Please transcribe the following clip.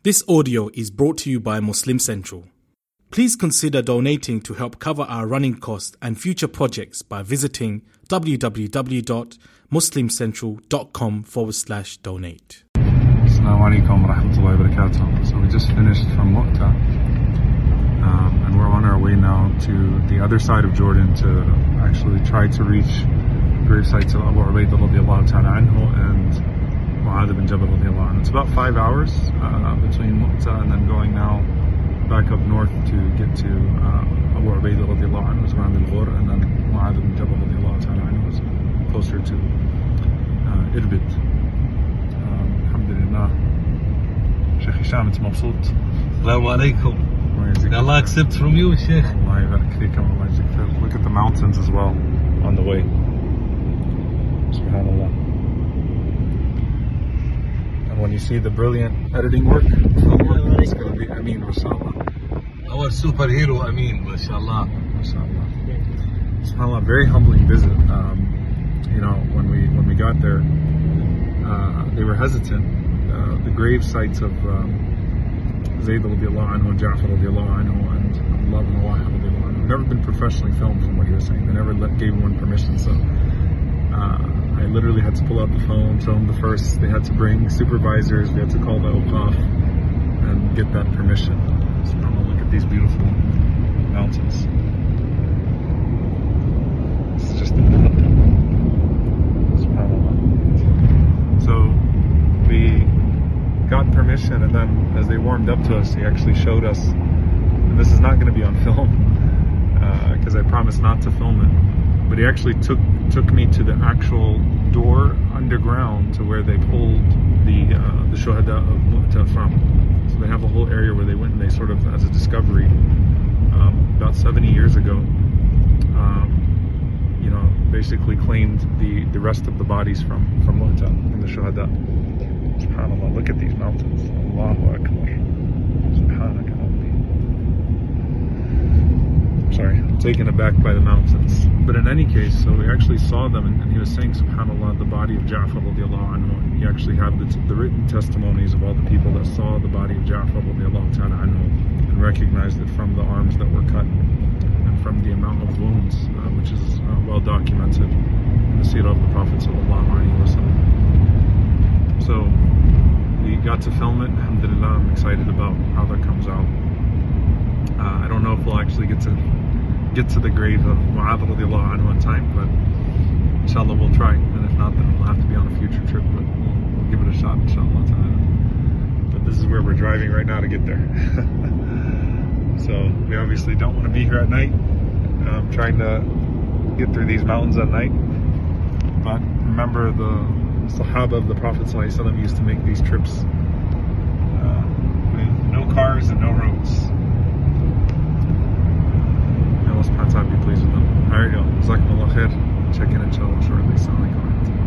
This audio is brought to you by Muslim Central. Please consider donating to help cover our running costs and future projects by visiting www.muslimcentral.com/donate. Assalamu alaikum wa rahmatullahi wa barakatuh. So we just finished from Mu'tah, and we're on our way now to the other side of Jordan to actually try to reach grave sites of Abu Ubaidah radiallahu ta'ala anhu and Mu'adh bin Jabal radiallahu anhu. It's about 5 hours between Mu'tah and then going now back up north to get to Abu Ubaidah radiallahu anhu, was around Al-Ghur, and then Mu'adh bin Jabal radiallahu ta'ala anhu was closer to Irbid. Alhamdulillah. Sheikh Hisham, it's Mabsoot. Assalamu alaikum. May Allah accept from you, Sheikh. Look at the mountains as well on the way. SubhanAllah. And when you see the brilliant editing work, it's going to be Ameen, mashallah. Our superhero, Ameen, mashallah. MashaAllah. SubhanAllah, very humbling visit. When we got there, they were hesitant. The grave sites of Zayd radiallahu anhu and Ja'far radiallahu anhu and Abdullah ibn Rawaha radiallahu anhu never been professionally filmed, from what he was saying. They never gave one permission, so I literally had to pull out the phone, film the first. They had to bring supervisors, we had to call the Awqaf and get that permission. So look at these beautiful mountains. It's just SubhanAllah. So we got permission, and then as they warmed up to us, he actually showed us, and this is not going to be on film because I promised not to film it, but he actually took me to the actual door underground to where they pulled the Shuhada of Mu'tah from. So they have a whole area where they went and they sort of, as a discovery, about 70 years ago, basically claimed the rest of the bodies from Mu'tah and the Shuhada. SubhanAllah, look at these mountains. Allahu Akbar. Subhanaka Rabbi. Sorry, I'm taken aback by the mountains. But in any case, so we actually saw them, and he was saying, SubhanAllah, the body of Ja'far radiallahu anhu. He actually had the written testimonies of all the people that saw the body of Ja'far radiallahu ta'ala anhu and recognized it from the arms that were cut and from the amount of wounds, which is well documented in the seerah of the Prophet sallallahu alaihi wasallam. So we got to film it. Alhamdulillah, I'm excited about how that comes out. I don't know if we'll actually get to the grave of Mu'adh radiallahu anhu in time, but inshallah we'll try. And if not, then we'll have to be on a future trip, but we'll give it a shot, inshallah ta'ala. But this is where we're driving right now to get there. So we obviously don't want to be here at night. I'm trying to get through these mountains at night. But remember, the Sahaba of the Prophet ﷺ used to make these trips with no cars and no roads.